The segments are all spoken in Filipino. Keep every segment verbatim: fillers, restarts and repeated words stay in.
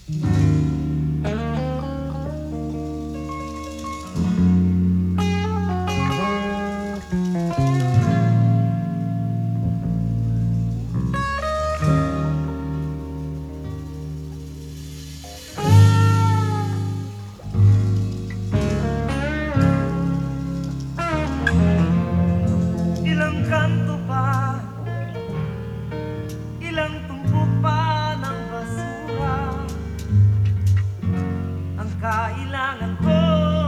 Ilang kanto pa, ilang tumpok pa ng basura ang kailangan ko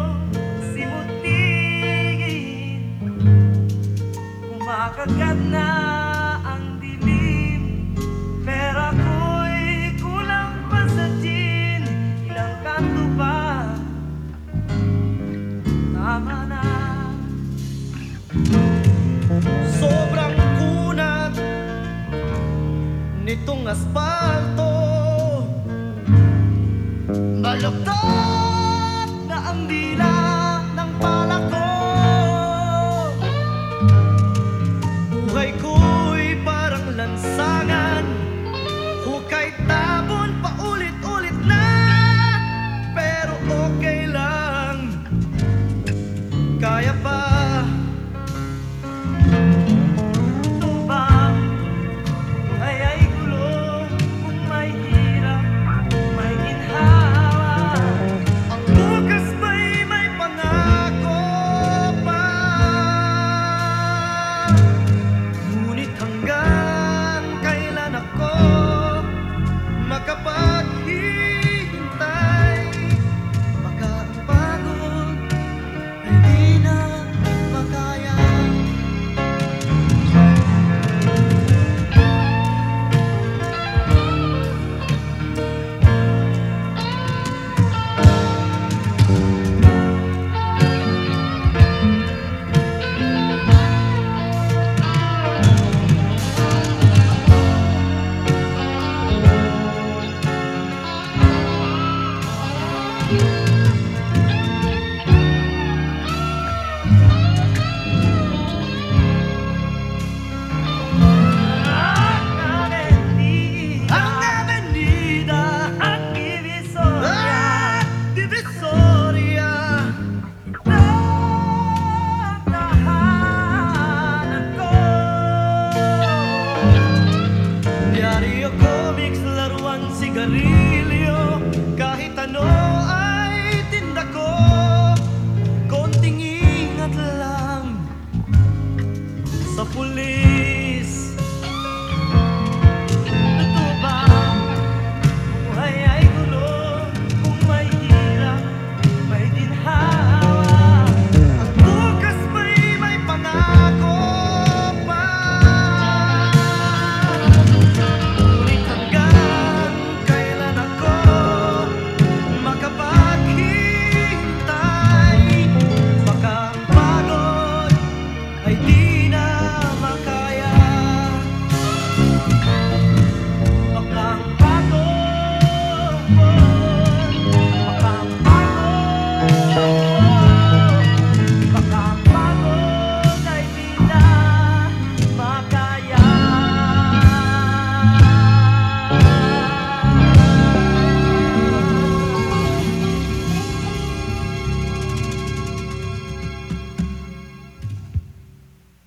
simutigin. Kumakagat na ang dilim, pera ko'y kulang pa sa gin. Ilang kanto pa, tama na. Sobrang kunat nitong asfalto, baluktot na ang dila ng palak ko. Buhay ko'y parang lansangan, hukay tabon paulit-ulit na. Pero okay lang, kaya pa. Sigarilyo, kahit ano ay tinda ko. Konting ingat lang sa pulis.